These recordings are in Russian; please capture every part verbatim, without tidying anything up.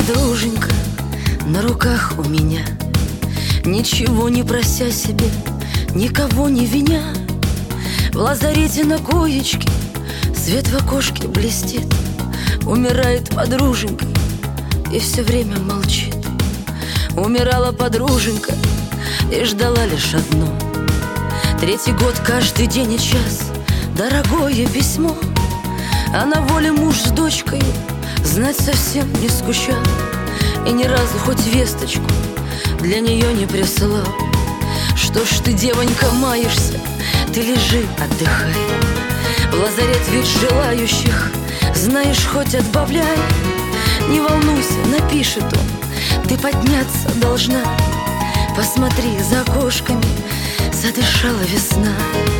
подруженька на руках у меня, ничего не прося себе, никого не виня. В лазарете на коечке свет в окошке блестит. Умирает подруженька и все время молчит. Умирала подруженька и ждала лишь одно: третий год, каждый день и час дорогое письмо. А на воле муж с дочкой знать совсем не скучал, и ни разу хоть весточку для нее не присылал. Что ж ты, девонька, маешься? Ты лежи, отдыхай. В лазарет ведь желающих, знаешь, хоть отбавляй. Не волнуйся, напишет он, ты подняться должна. Посмотри, за окошками задышала весна.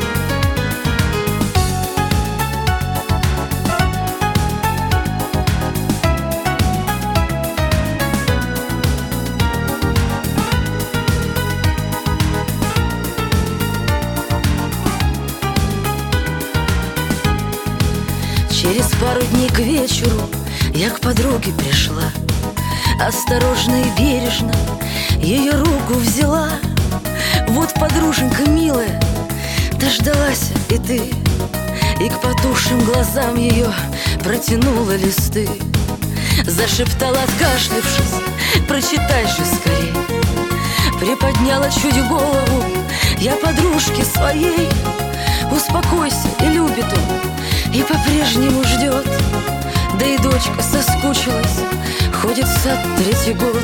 Через пару дней к вечеру я к подруге пришла. Осторожно и бережно ее руку взяла. Вот, подруженька милая, дождалась и ты, и к потухшим глазам ее протянула листы. Зашептала, откашлившись, прочитай же скорей. Приподняла чуть голову я подружке своей. Успокойся, и любит он, и по-прежнему ждет. Да и дочка соскучилась, ходит в сад третий год.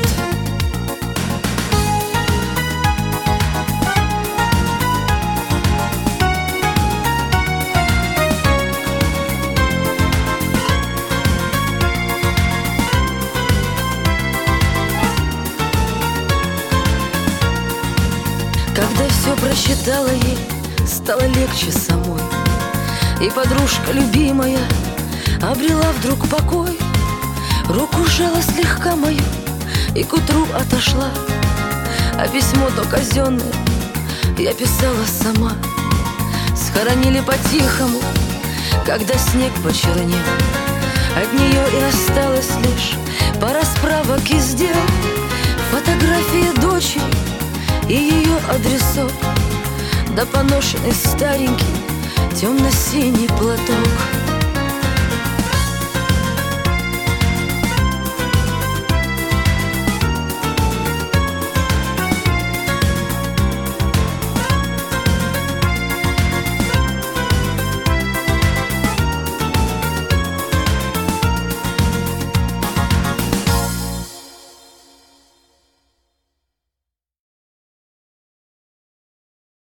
Когда все прочитала ей, стало легче самой. И подружка любимая обрела вдруг покой. Руку сжала слегка мою и к утру отошла. А письмо то казенное я писала сама. Схоронили по-тихому, когда снег почернел. От нее и осталось лишь пара справок из дел. Фотография дочери и ее адресок, да поношенный старенький темно-синий платок.